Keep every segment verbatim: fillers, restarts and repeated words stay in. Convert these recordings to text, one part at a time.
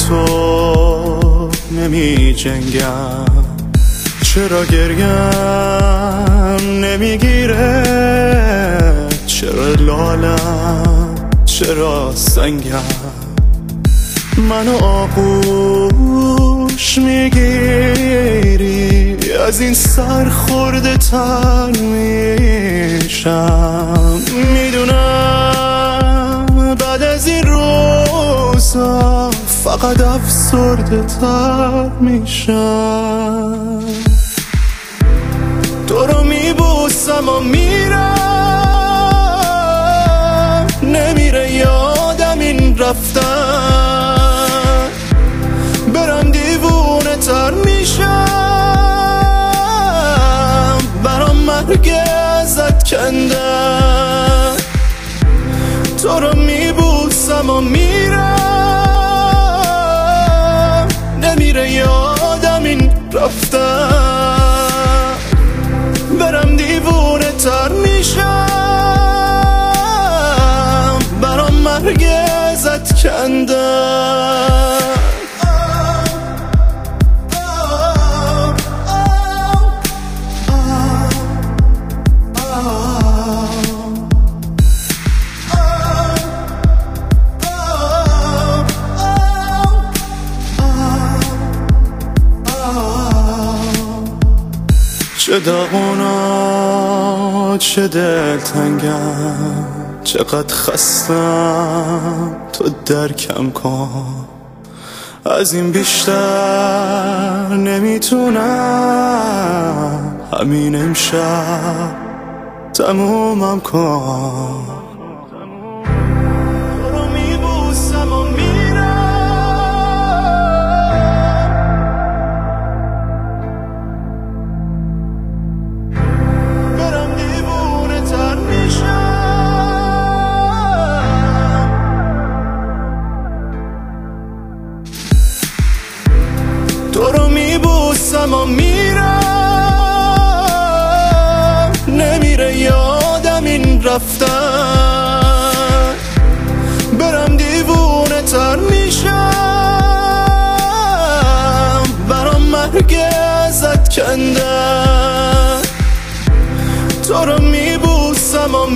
تو نمی جنگم، چرا گریم نمیگیره، چرا لالم چرا سنگم، منو آغوش میگیری از این سر خورده تر میشم، میدونم بعد از این روزا فقط افسرده تر میشم، تو رو میبوسم و میرم، نمیره یادم این رفتن، برم دیوونه تر میشم، برام مرگ ازت کندن، تو رو میبوسم و میرم، نمیره یادم این رفتن، برم دیوونه تر میشم، برام مرگ ازت کندن. چه داغونا چه دلتنگم، چقدر خستم تو درکم کن، از این بیشتر نمیتونم، همین امشب تمومم کن، تو رو میبوسم و تو رو میبوسم و میرم، نمیره یادم این رفتن، برم دیوونه تر میشم، برام مرگ ازت کندن، تو رو میبوسم و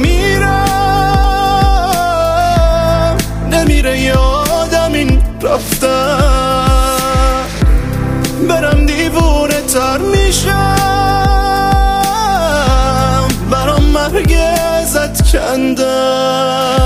میرم، نمیره یادم این رفتن، برم دیوونه تر میشم، برام مرگ ازت کندن.